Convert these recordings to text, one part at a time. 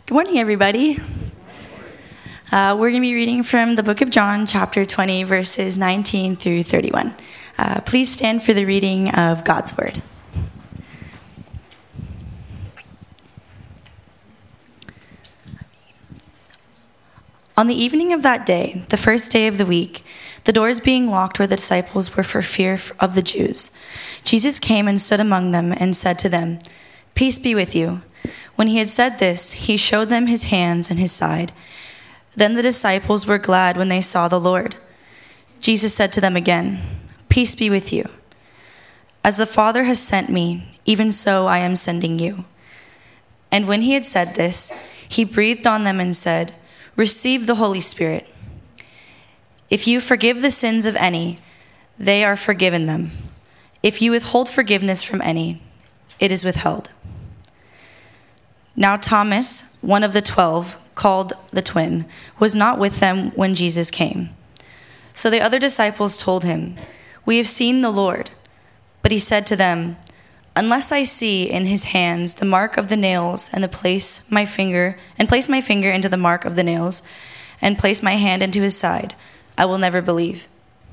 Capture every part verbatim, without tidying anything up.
Good morning, everybody. Uh, we're going to be reading from the book of John, chapter twenty, verses nineteen through thirty-one. Uh, please stand for the reading of God's word. On the evening of that day, the first day of the week, the doors being locked where the disciples were for fear of the Jews, Jesus came and stood among them and said to them, "Peace be with you." When he had said this, he showed them his hands and his side. Then the disciples were glad when they saw the Lord. Jesus said to them again, "Peace be with you. As the Father has sent me, even so I am sending you." And when he had said this, he breathed on them and said, "Receive the Holy Spirit. If you forgive the sins of any, they are forgiven them. If you withhold forgiveness from any, it is withheld." Now Thomas, one of the twelve, called the twin, was not with them when Jesus came. So the other disciples told him, "We have seen the Lord." But he said to them, "Unless I see in his hands the mark of the nails, and the place my finger and place my finger into the mark of the nails, and place my hand into his side, I will never believe."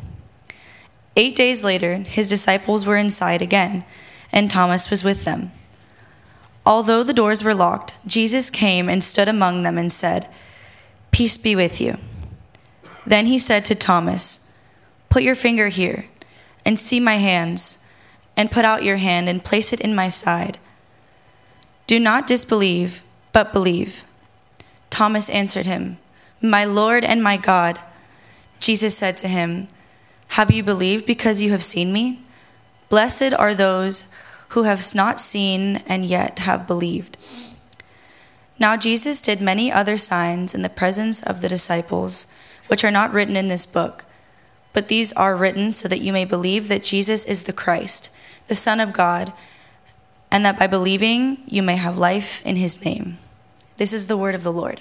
Eight days later, his disciples were inside again, and Thomas was with them. Although the doors were locked, Jesus came and stood among them and said, "Peace be with you." Then he said to Thomas, "Put your finger here, and see my hands, and put out your hand and place it in my side. Do not disbelieve, but believe." Thomas answered him, "My Lord and my God." Jesus said to him, "Have you believed because you have seen me? Blessed are those who have not seen and yet have believed." Now Jesus did many other signs in the presence of the disciples, which are not written in this book, but these are written so that you may believe that Jesus is the Christ, the Son of God, and that by believing you may have life in his name. This is the word of the Lord.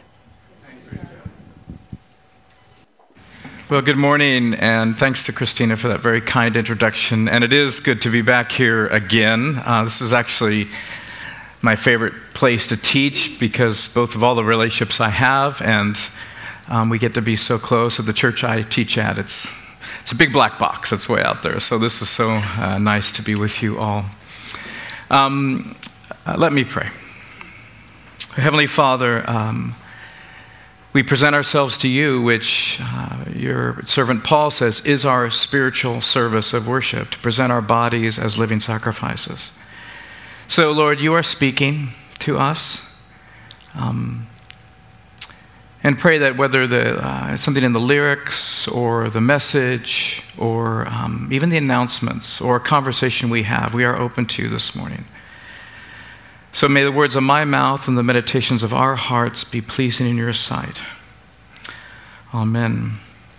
Well, good morning, and thanks to Christina for that very kind introduction. And it is good to be back here again. Uh, this is actually my favorite place to teach because both of all the relationships I have, and um, we get to be so close at the church I teach at. It's it's a big black box that's way out there. So this is so uh, nice to be with you all. Um, uh, let me pray. Heavenly Father, um, we present ourselves to you, which uh, your servant Paul says is our spiritual service of worship, to present our bodies as living sacrifices. So, Lord, you are speaking to us, um, and pray that whether the uh, something in the lyrics or the message or um, even the announcements or a conversation we have, we are open to you this morning. So may the words of my mouth and the meditations of our hearts be pleasing in your sight. Amen.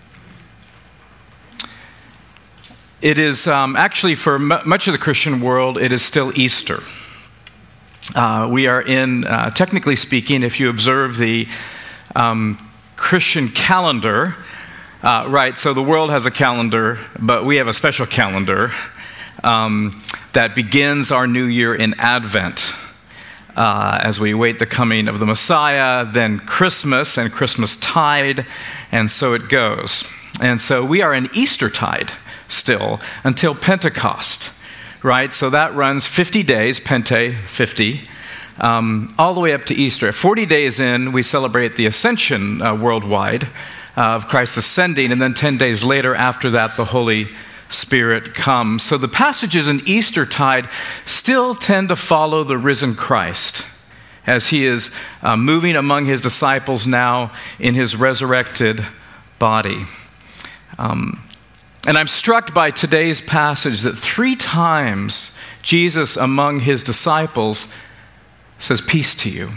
It is um, actually, for m- much of the Christian world, it is still Easter. Uh, we are in, uh, technically speaking, if you observe the um, Christian calendar, uh, right, so the world has a calendar, but we have a special calendar um, that begins our new year in Advent. Uh, as we await the coming of the Messiah, then Christmas and Christmastide, and so it goes. And so we are in Eastertide still until Pentecost, right? So that runs fifty days, Pente, fifty, um, all the way up to Easter. At forty days in, we celebrate the Ascension uh, worldwide uh, of Christ ascending, and then ten days later after that, the Holy Spirit comes. So the passages in Eastertide still tend to follow the risen Christ as he is uh, moving among his disciples now in his resurrected body. Um, and I'm struck by today's passage that three times Jesus among his disciples says, "Peace to you.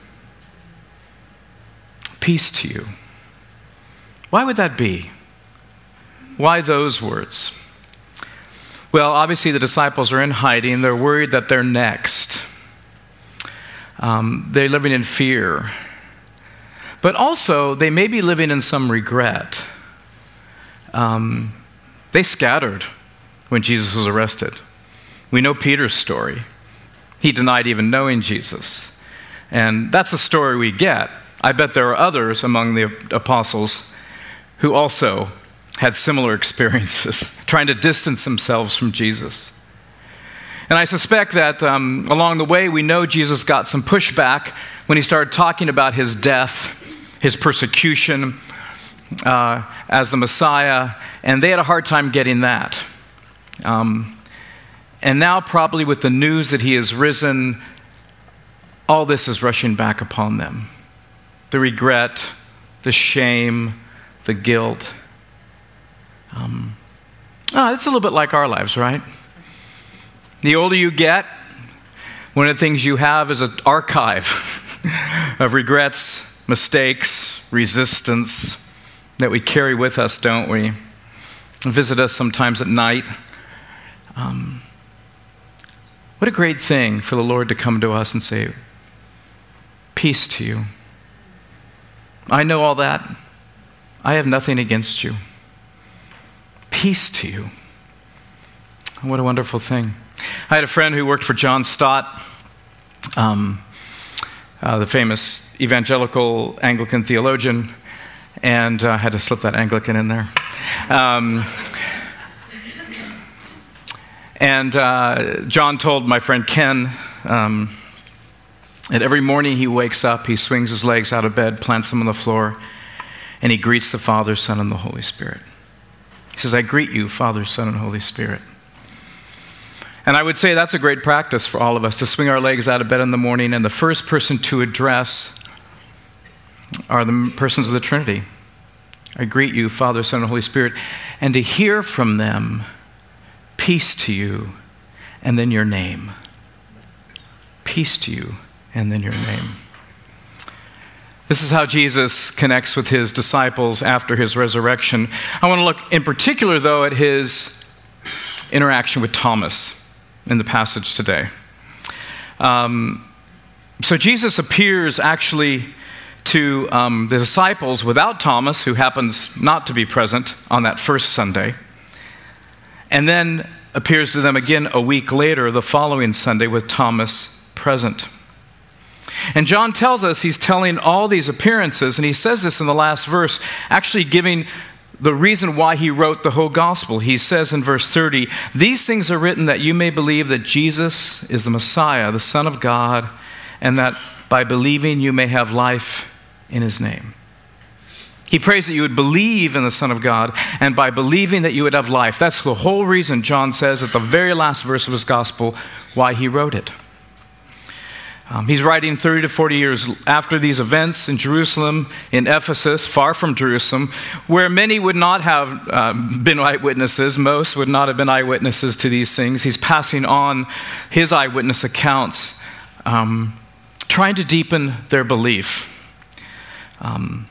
Peace to you." Why would that be? Why those words? Well, obviously the disciples are in hiding. They're worried that they're next. Um, they're living in fear. But also, they may be living in some regret. Um, they scattered when Jesus was arrested. We know Peter's story. He denied even knowing Jesus. And that's the story we get. I bet there are others among the apostles who also had similar experiences, trying to distance themselves from Jesus. And I suspect that um, along the way, we know Jesus got some pushback when he started talking about his death, his persecution uh, as the Messiah, and they had a hard time getting that. Um, and now probably with the news that he has risen, all this is rushing back upon them. The regret, the shame, the guilt. Um, oh, it's a little bit like our lives, right? The older you get, one of the things you have is an archive of regrets, mistakes, resistance that we carry with us, don't we? Visit us sometimes at night. Um, what a great thing for the Lord to come to us and say, peace to you. I know all that. I have nothing against you. Peace to you. What a wonderful thing. I had a friend who worked for John Stott, um, uh, the famous evangelical Anglican theologian, and I uh, had to slip that Anglican in there. Um, and uh, John told my friend Ken um, that every morning he wakes up, he swings his legs out of bed, plants them on the floor, and he greets the Father, Son, and the Holy Spirit. He says, I greet you, Father, Son, and Holy Spirit. And I would say that's a great practice for all of us, to swing our legs out of bed in the morning, and the first person to address are the persons of the Trinity. I greet you, Father, Son, and Holy Spirit, and to hear from them, peace to you, and then your name. Peace to you, and then your name. This is how Jesus connects with his disciples after his resurrection. I want to look in particular, though, at his interaction with Thomas in the passage today. Um, so Jesus appears actually to um, the disciples without Thomas, who happens not to be present on that first Sunday, and then appears to them again a week later, the following Sunday, with Thomas present. And John tells us he's telling all these appearances, and he says this in the last verse, actually giving the reason why he wrote the whole gospel. He says in verse thirty, these things are written that you may believe that Jesus is the Messiah, the Son of God, and that by believing you may have life in his name. He prays that you would believe in the Son of God, and by believing that you would have life. That's the whole reason John says at the very last verse of his gospel why he wrote it. Um, he's writing thirty to forty years after these events in Jerusalem, in Ephesus, far from Jerusalem, where many would not have uh, been eyewitnesses. Most would not have been eyewitnesses to these things. He's passing on his eyewitness accounts, um, trying to deepen their belief. Um,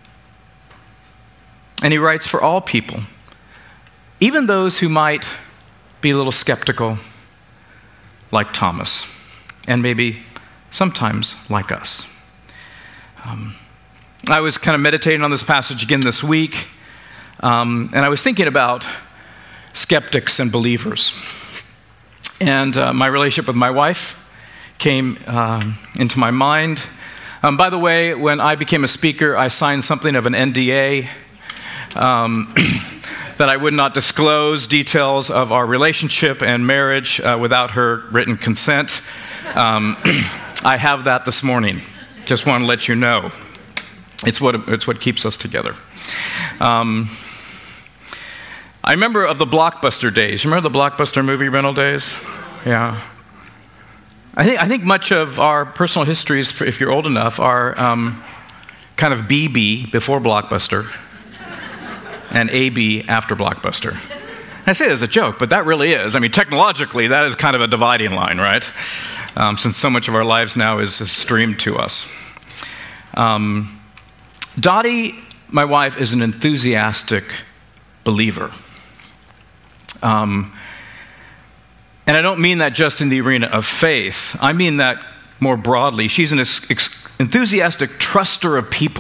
and he writes for all people, even those who might be a little skeptical, like Thomas, and maybe sometimes like us. Um, I was kind of meditating on this passage again this week, um, and I was thinking about skeptics and believers. And uh, my relationship with my wife came uh, into my mind. Um, by the way, when I became a speaker, I signed something of an N D A um, that I would not disclose details of our relationship and marriage uh, without her written consent. Um, I have that this morning. Just want to let you know. It's what it's what keeps us together. Um, I remember of the Blockbuster days. Remember the Blockbuster movie rental days? Yeah. I think I think much of our personal histories, if you're old enough, are um, kind of B B before Blockbuster and A B after Blockbuster. I say it as a joke, but that really is. I mean, technologically, that is kind of a dividing line, right? Um, since so much of our lives now is, is streamed to us. Um, Dottie, my wife, is an enthusiastic believer. Um, and I don't mean that just in the arena of faith. I mean that more broadly. She's an ex- ex- enthusiastic truster of people,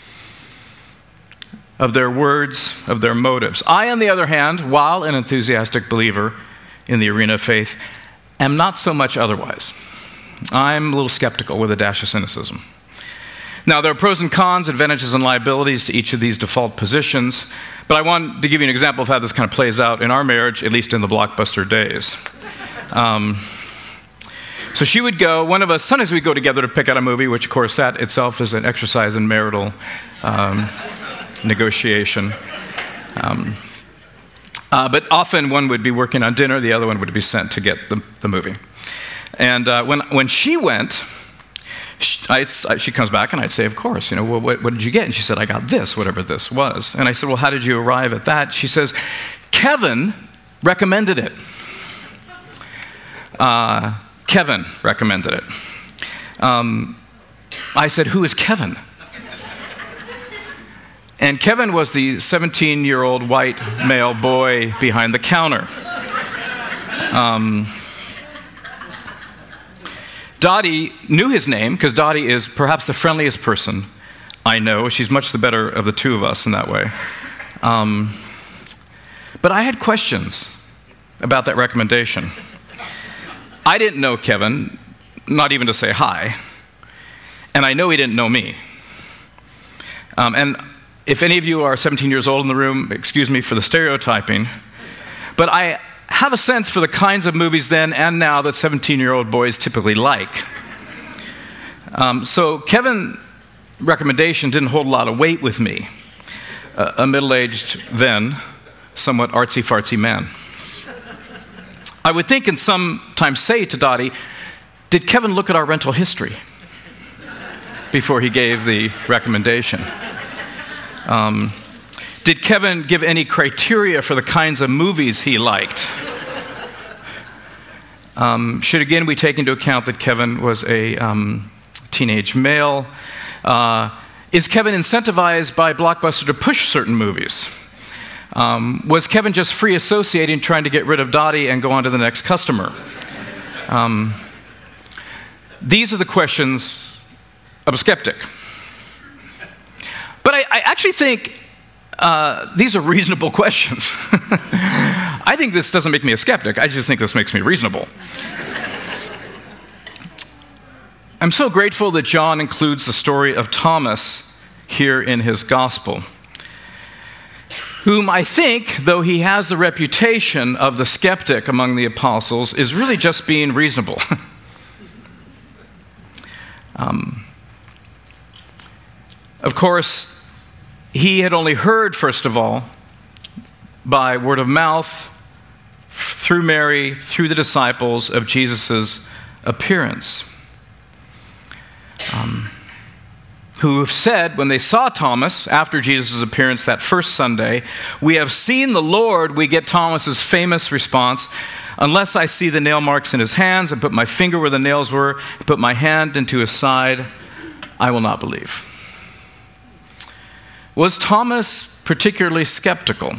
of their words, of their motives. I, on the other hand, while an enthusiastic believer in the arena of faith, am not so much otherwise. I'm a little skeptical with a dash of cynicism. Now, there are pros and cons, advantages and liabilities to each of these default positions, but I want to give you an example of how this kind of plays out in our marriage, at least in the Blockbuster days. Um, so she would go, one of us, sometimes we'd go together to pick out a movie, which of course that itself is an exercise in marital um, negotiation. Um, uh, but often one would be working on dinner, the other one would be sent to get the, the movie. And uh, when when she went, she, I, she comes back and I'd say, of course, you know, well, what, what did you get? And she said, I got this, whatever this was. And I said, well, how did you arrive at that? She says, Kevin recommended it. Uh, Kevin recommended it. Um, I said, who is Kevin? And Kevin was the seventeen-year-old white male boy behind the counter. Um, Dottie knew his name because Dottie is perhaps the friendliest person I know. She's much the better of the two of us in that way. Um, but I had questions about that recommendation. I didn't know Kevin, not even to say hi, and I know he didn't know me. Um, and if any of you are seventeen years old in the room, excuse me for the stereotyping, but I have a sense for the kinds of movies then and now that seventeen-year-old boys typically like. Um, so Kevin's recommendation didn't hold a lot of weight with me, uh, a middle-aged, then somewhat artsy-fartsy man. I would think and sometimes say to Dottie, did Kevin look at our rental history before he gave the recommendation? Um, did Kevin give any criteria for the kinds of movies he liked? Um, should again we take into account that Kevin was a um, teenage male? Uh, is Kevin incentivized by Blockbuster to push certain movies? Um, was Kevin just free associating, trying to get rid of Dottie and go on to the next customer? Um, these are the questions of a skeptic. But I, I actually think uh, these are reasonable questions. I think this doesn't make me a skeptic. I just think this makes me reasonable. I'm so grateful that John includes the story of Thomas here in his gospel, whom I think, though he has the reputation of the skeptic among the apostles, is really just being reasonable. um, of course, he had only heard, first of all, by word of mouth, through Mary, through the disciples, of Jesus' appearance. Um, who have said, when they saw Thomas after Jesus' appearance that first Sunday, we have seen the Lord. We get Thomas's famous response, unless I see the nail marks in his hands and put my finger where the nails were, and put my hand into his side, I will not believe. Was Thomas particularly skeptical?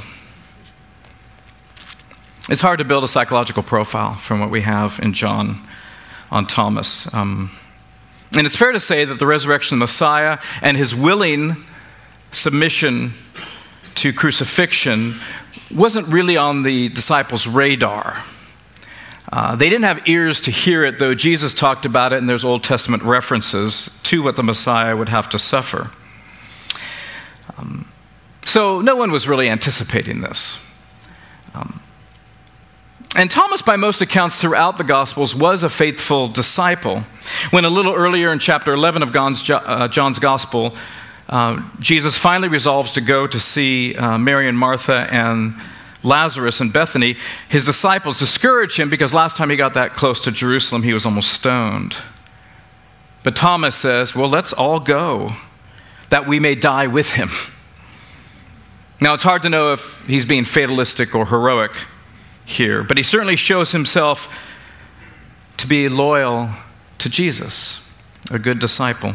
It's hard to build a psychological profile from what we have in John on Thomas. Um, and it's fair to say that the resurrection of the Messiah and his willing submission to crucifixion wasn't really on the disciples' radar. Uh, they didn't have ears to hear it, though Jesus talked about it, and there's Old Testament references to what the Messiah would have to suffer. Um, so no one was really anticipating this. Um, and Thomas, by most accounts throughout the Gospels, was a faithful disciple. When a little earlier in chapter eleven of John's, uh, John's Gospel, uh, Jesus finally resolves to go to see uh, Mary and Martha and Lazarus in Bethany, his disciples discourage him because last time he got that close to Jerusalem, he was almost stoned. But Thomas says, well, let's all go, that we may die with him. Now, it's hard to know if he's being fatalistic or heroic here, but he certainly shows himself to be loyal to Jesus, a good disciple.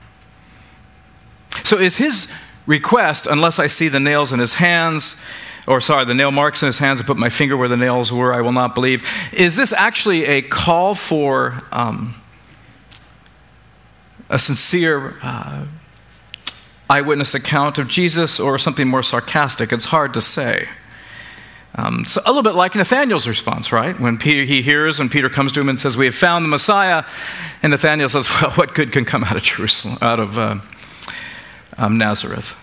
So is his request, unless I see the nails in his hands, or sorry, the nail marks in his hands and put my finger where the nails were, I will not believe, is this actually a call for um, a sincere uh, eyewitness account of Jesus, or something more sarcastic? It's hard to say. Um, so a little bit like Nathanael's response, right? When Peter, he hears and Peter comes to him and says, "We have found the Messiah," and Nathanael says, "Well, what good can come out of Jerusalem, out of uh, um, Nazareth?"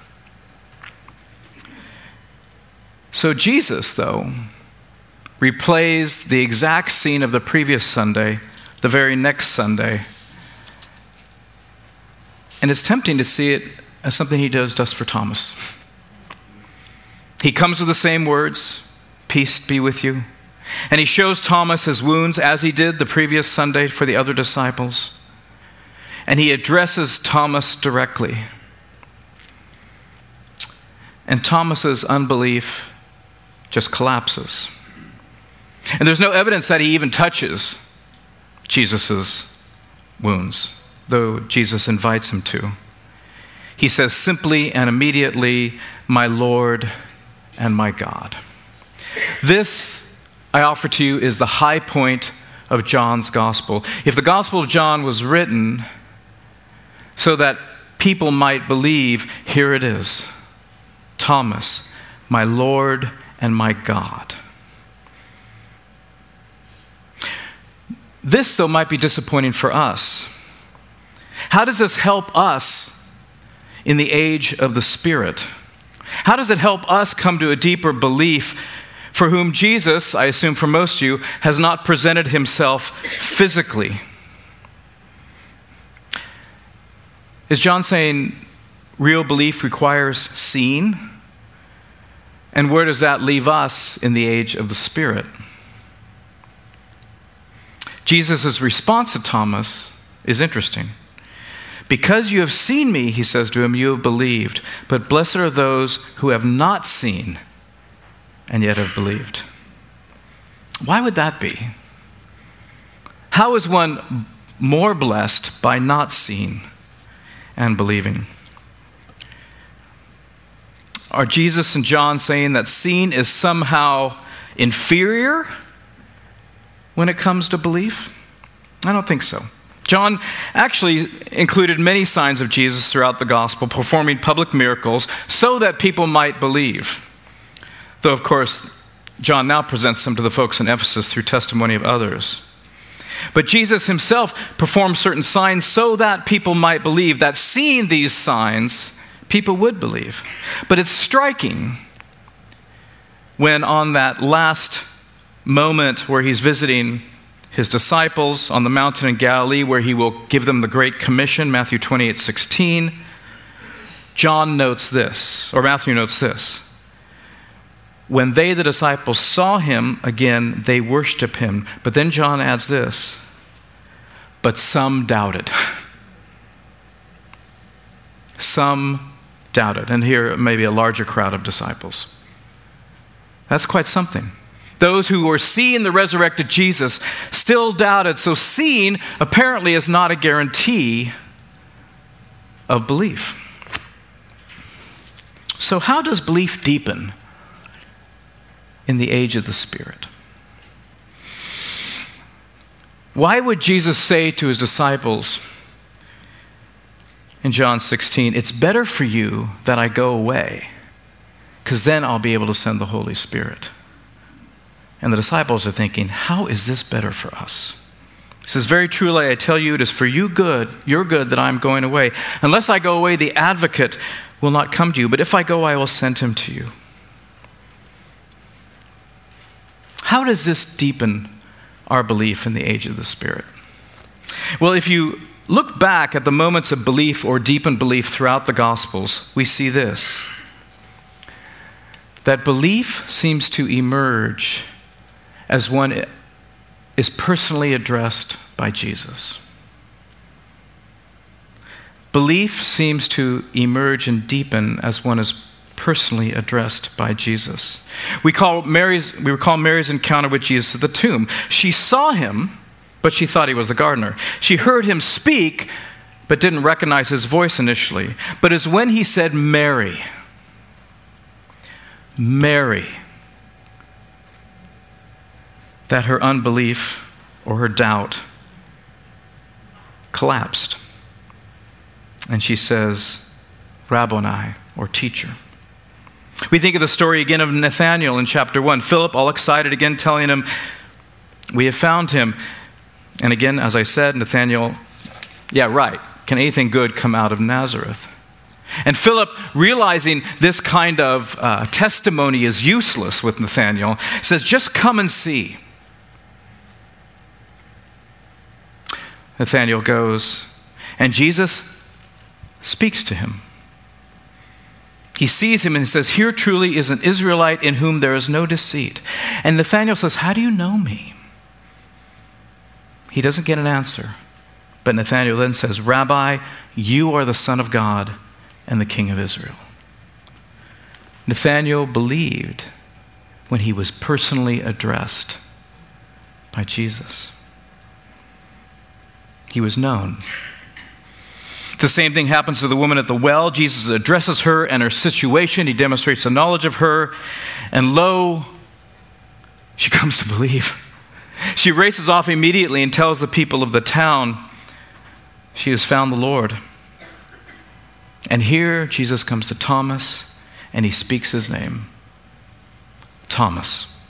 So Jesus, though, replays the exact scene of the previous Sunday, the very next Sunday, and it's tempting to see it as something he does just for Thomas. He comes with the same words, "Peace be with you." And he shows Thomas his wounds as he did the previous Sunday for the other disciples. And he addresses Thomas directly. And Thomas's unbelief just collapses. And there's no evidence that he even touches Jesus' wounds, though Jesus invites him to. He says simply and immediately, "My Lord and my God." This, I offer to you, is the high point of John's gospel. If the Gospel of John was written so that people might believe, here it is. Thomas, my Lord and my God. This, though, might be disappointing for us. How does this help us in the age of the Spirit? How does it help us come to a deeper belief for whom Jesus, I assume for most of you, has not presented himself physically? Is John saying real belief requires seeing? And where does that leave us in the age of the Spirit? Jesus' response to Thomas is interesting. "Because you have seen me," he says to him, "you have believed. But blessed are those who have not seen and yet have believed." Why would that be? How is one more blessed by not seeing and believing? Are Jesus and John saying that seeing is somehow inferior when it comes to belief? I don't think so. John actually included many signs of Jesus throughout the gospel, performing public miracles so that people might believe. Though, of course, John now presents them to the folks in Ephesus through testimony of others. But Jesus himself performed certain signs so that people might believe, that seeing these signs, people would believe. But it's striking when on that last moment where he's visiting his disciples on the mountain in Galilee, where he will give them the Great Commission, Matthew twenty-eight sixteen, John notes this, or Matthew notes this. When they, the disciples, saw him again, they worshiped him. But then John adds this, but some doubted. Some doubted. And here maybe a larger crowd of disciples. That's quite something. Those who were seeing the resurrected Jesus still doubted. So seeing apparently is not a guarantee of belief. So how does belief deepen in the age of the Spirit? Why would Jesus say to his disciples in John sixteen, "It's better for you that I go away, because then I'll be able to send the Holy Spirit"? And the disciples are thinking, how is this better for us? He says, "Very truly I tell you, it is for you good, your good, that I'm going away. Unless I go away, the advocate will not come to you, but if I go, I will send him to you." How does this deepen our belief in the age of the Spirit? Well, if you look back at the moments of belief or deepened belief throughout the Gospels, we see this, that belief seems to emerge as one is personally addressed by Jesus. Belief seems to emerge and deepen as one is personally addressed by Jesus. We call Mary's, we recall Mary's encounter with Jesus at the tomb. She saw him, but she thought he was the gardener. She heard him speak, but didn't recognize his voice initially. But it's when he said, "Mary," Mary, that her unbelief or her doubt collapsed. And she says, "Rabboni," or teacher. We think of the story again of Nathanael in chapter one. Philip, all excited again, telling him, we have found him. And again, as I said, Nathanael, yeah, right. Can anything good come out of Nazareth? And Philip, realizing this kind of uh, testimony is useless with Nathanael, says, just come and see. Nathanael goes, and Jesus speaks to him. He sees him and says, here truly is an Israelite in whom there is no deceit. And Nathanael says, how do you know me? He doesn't get an answer. But Nathanael then says, Rabbi, you are the Son of God and the King of Israel. Nathanael believed when he was personally addressed by Jesus. He was known. The same thing happens to the woman at the well. Jesus addresses her and her situation. He demonstrates a knowledge of her. And lo, she comes to believe. She races off immediately and tells the people of the town she has found the Lord. And here Jesus comes to Thomas and he speaks his name. Thomas.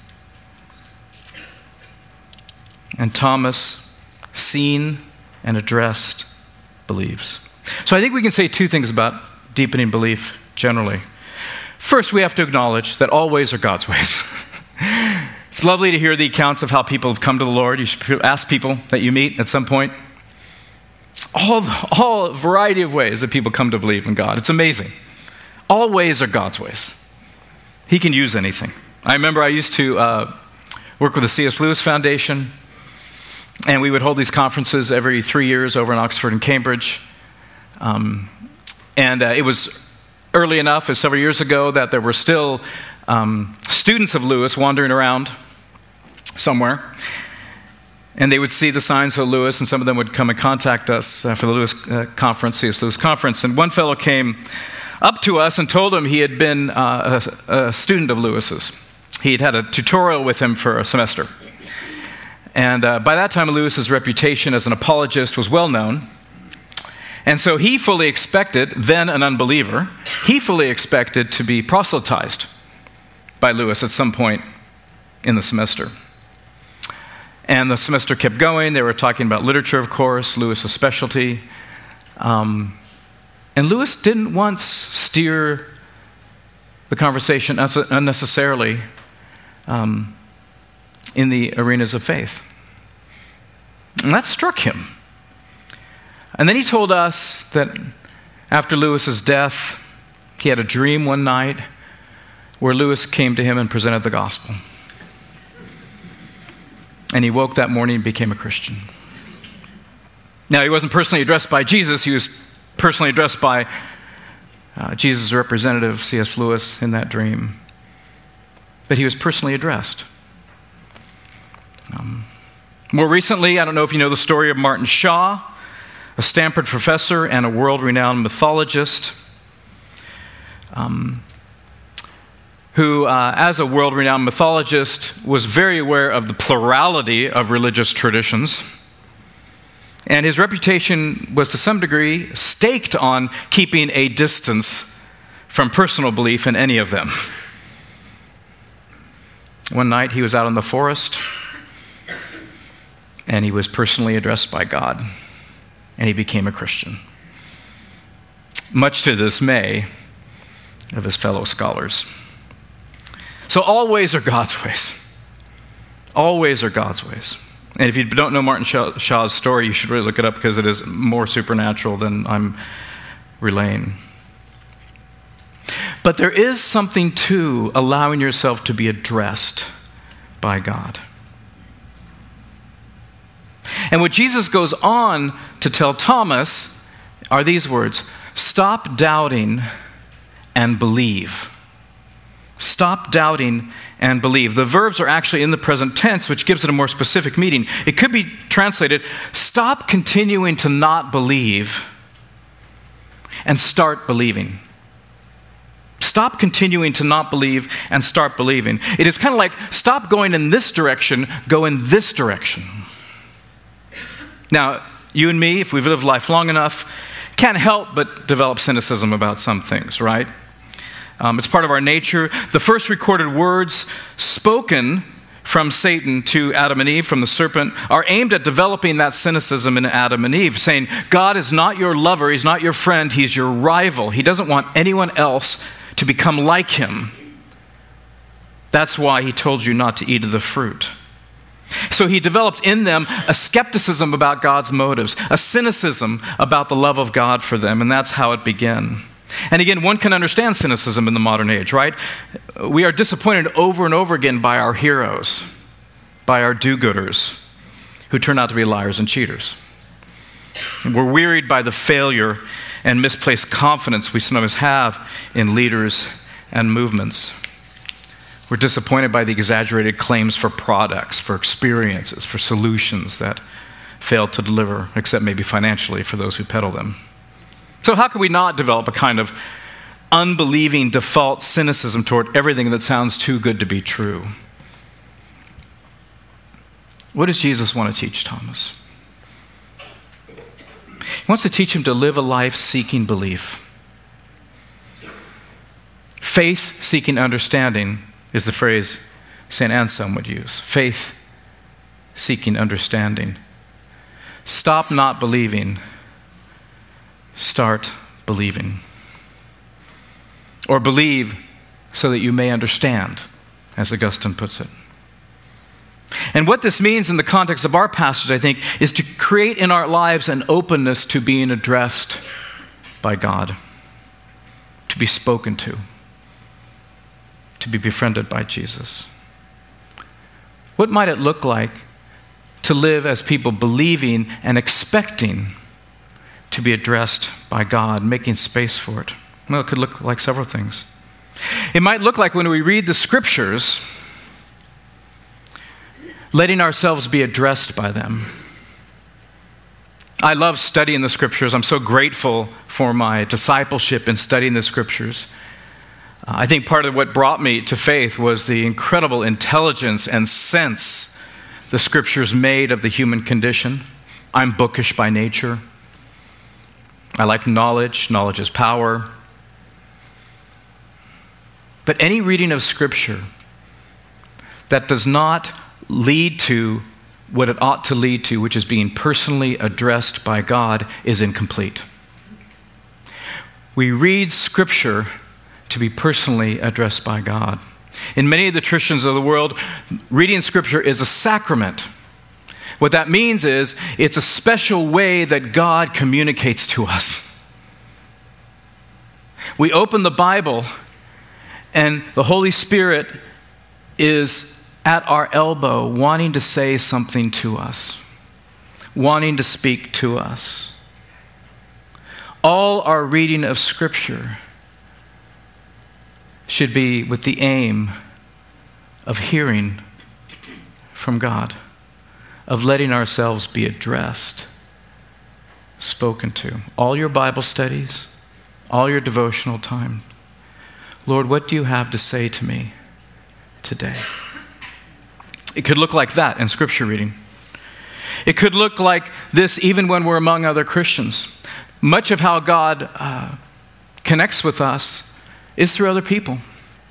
And Thomas, seen and addressed, believes. So I think we can say two things about deepening belief generally. First, we have to acknowledge that all ways are God's ways. It's lovely to hear the accounts of how people have come to the Lord. You should ask people that you meet at some point. All, all a variety of ways that people come to believe in God. It's amazing. All ways are God's ways. He can use anything. I remember I used to uh, work with the C S Lewis Foundation, and we would hold these conferences every three years over in Oxford and Cambridge. Um, and uh, it was early enough, as several years ago, that there were still um, students of Lewis wandering around somewhere. And they would see the signs of Lewis, and some of them would come and contact us uh, for the Lewis uh, conference, C S Lewis conference. And one fellow came up to us and told him he had been uh, a, a student of Lewis's. He had had a tutorial with him for a semester. And uh, by that time, Lewis's reputation as an apologist was well known. And so he fully expected, then an unbeliever, he fully expected to be proselytized by Lewis at some point in the semester. And the semester kept going. They were talking about literature, of course, Lewis's specialty. Um, and Lewis didn't once steer the conversation unnecessarily um, in the arenas of faith. And that struck him. And then he told us that after Lewis's death, he had a dream one night where Lewis came to him and presented the gospel. And he woke that morning and became a Christian. Now, he wasn't personally addressed by Jesus. He was personally addressed by uh, Jesus' representative, C S Lewis, in that dream. But he was personally addressed. Um, more recently, I don't know if you know the story of Martin Shaw, a Stanford professor and a world-renowned mythologist, um, who, uh, as a world-renowned mythologist, was very aware of the plurality of religious traditions. And his reputation was, to some degree, staked on keeping a distance from personal belief in any of them. One night, he was out in the forest, and he was personally addressed by God, and he became a Christian, much to the dismay of his fellow scholars. So all ways are God's ways. All ways are God's ways. And if you don't know Martin Shaw's story, you should really look it up because it is more supernatural than I'm relaying. But there is something to allowing yourself to be addressed by God. And what Jesus goes on to tell Thomas are these words: stop doubting and believe. Stop doubting and believe. The verbs are actually in the present tense, which gives it a more specific meaning. It could be translated, stop continuing to not believe and start believing. Stop continuing to not believe and start believing. It is kind of like, stop going in this direction, go in this direction. Now, you and me, if we've lived life long enough, can't help but develop cynicism about some things, right? Um, it's part of our nature. The first recorded words spoken from Satan to Adam and Eve, from the serpent, are aimed at developing that cynicism in Adam and Eve, saying, God is not your lover, he's not your friend, he's your rival. He doesn't want anyone else to become like him. That's why he told you not to eat of the fruit. So he developed in them a skepticism about God's motives, a cynicism about the love of God for them, and that's how it began. And again, one can understand cynicism in the modern age, right? We are disappointed over and over again by our heroes, by our do-gooders, who turn out to be liars and cheaters. We're wearied by the failure and misplaced confidence we sometimes have in leaders and movements. We're disappointed by the exaggerated claims for products, for experiences, for solutions that fail to deliver, except maybe financially for those who peddle them. So how can we not develop a kind of unbelieving default cynicism toward everything that sounds too good to be true? What does Jesus want to teach Thomas? He wants to teach him to live a life seeking belief. Faith seeking understanding is the phrase Saint Anselm would use. Faith seeking understanding. Stop not believing. Start believing. Or believe so that you may understand, as Augustine puts it. And what this means in the context of our passage, I think, is to create in our lives an openness to being addressed by God, to be spoken to, to be befriended by Jesus. What might it look like to live as people believing and expecting to be addressed by God, making space for it? Well, it could look like several things. It might look like when we read the scriptures, letting ourselves be addressed by them. I love studying the scriptures. I'm so grateful for my discipleship in studying the scriptures. Uh, I think part of what brought me to faith was the incredible intelligence and sense the scriptures made of the human condition. I'm bookish by nature. I like knowledge. Knowledge is power. But any reading of Scripture that does not lead to what it ought to lead to, which is being personally addressed by God, is incomplete. We read Scripture to be personally addressed by God. In many of the traditions of the world, reading Scripture is a sacrament. What that means is it's a special way that God communicates to us. We open the Bible and the Holy Spirit is at our elbow wanting to say something to us, wanting to speak to us. All our reading of Scripture should be with the aim of hearing from God, of letting ourselves be addressed, spoken to. All your Bible studies, all your devotional time. Lord, what do you have to say to me today? It could look like that in Scripture reading. It could look like this even when we're among other Christians. Much of how God uh, connects with us is through other people.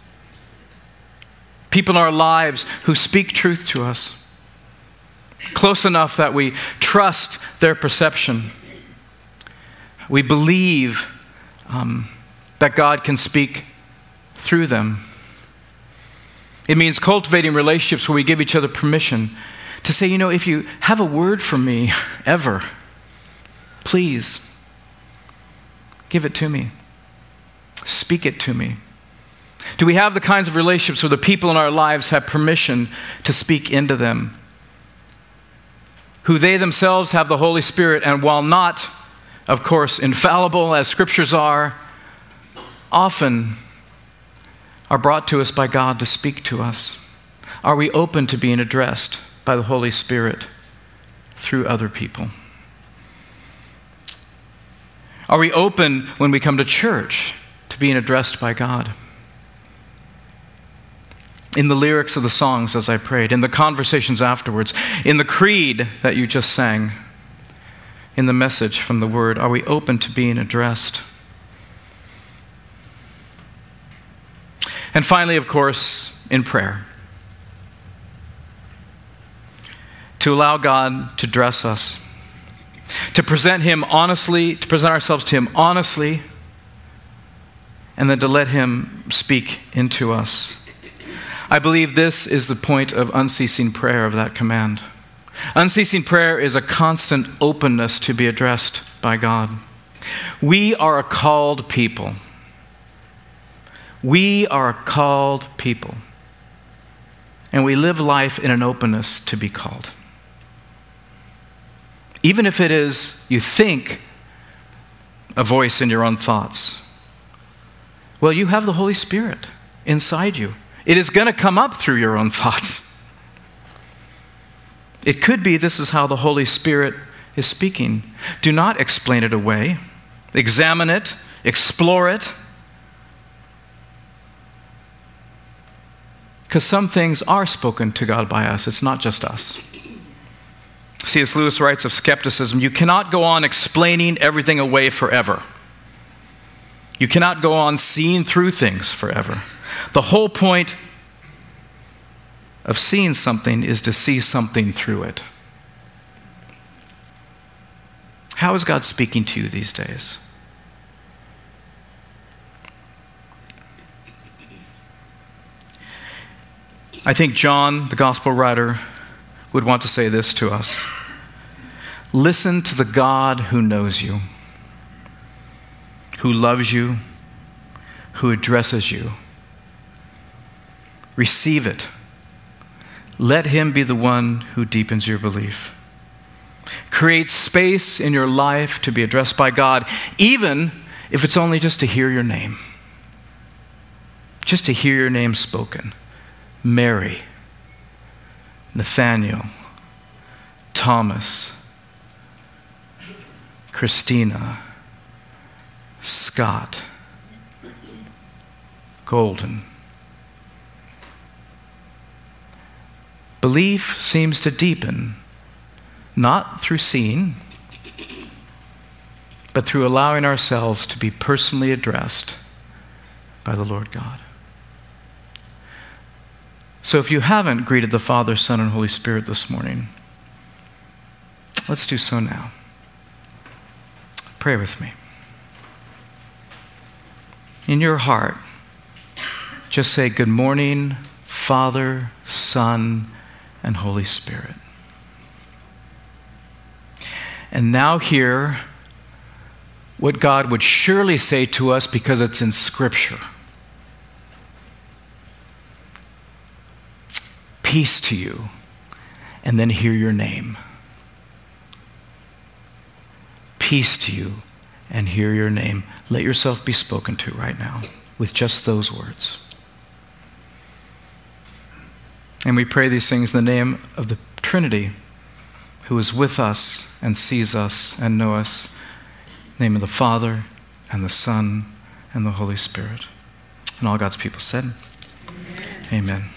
People in our lives who speak truth to us. Close enough that we trust their perception. We believe um, that God can speak through them. It means cultivating relationships where we give each other permission to say, you know, if you have a word for me ever, please give it to me. Speak it to me. Do we have the kinds of relationships where the people in our lives have permission to speak into them? Who they themselves have the Holy Spirit, and while not, of course, infallible as scriptures are, often are brought to us by God to speak to us. Are we open to being addressed by the Holy Spirit through other people? Are we open when we come to church to being addressed by God? In the lyrics of the songs as I prayed, in the conversations afterwards, in the creed that you just sang, in the message from the Word, are we open to being addressed? And finally, of course, in prayer. To allow God to dress us, to present Him honestly, to present ourselves to Him honestly, and then to let Him speak into us. I believe this is the point of unceasing prayer of that command. Unceasing prayer is a constant openness to be addressed by God. We are a called people. We are a called people. And we live life in an openness to be called. Even if it is, you think, a voice in your own thoughts. Well, you have the Holy Spirit inside you. It is going to come up through your own thoughts. It could be this is how the Holy Spirit is speaking. Do not explain it away. Examine it. Explore it. Because some things are spoken to God by us. It's not just us. C S Lewis writes of skepticism, you cannot go on explaining everything away forever. You cannot go on seeing through things forever. The whole point of seeing something is to see something through it. How is God speaking to you these days? I think John, the gospel writer, would want to say this to us. Listen to the God who knows you, who loves you, who addresses you. Receive it. Let Him be the one who deepens your belief. Create space in your life to be addressed by God, even if it's only just to hear your name. Just to hear your name spoken. Mary, Nathaniel, Thomas, Christina, Scott, Golden. Belief seems to deepen, not through seeing, but through allowing ourselves to be personally addressed by the Lord God. So if you haven't greeted the Father, Son, and Holy Spirit this morning, let's do so now. Pray with me. In your heart, just say, good morning, Father, Son, and Holy Spirit. And now hear what God would surely say to us because it's in Scripture. Peace to you, and then hear your name. Peace to you, and hear your name. Let yourself be spoken to right now with just those words. And we pray these things in the name of the Trinity, who is with us and sees us and knows us. In the name of the Father, and the Son, and the Holy Spirit. And all God's people said, Amen. Amen.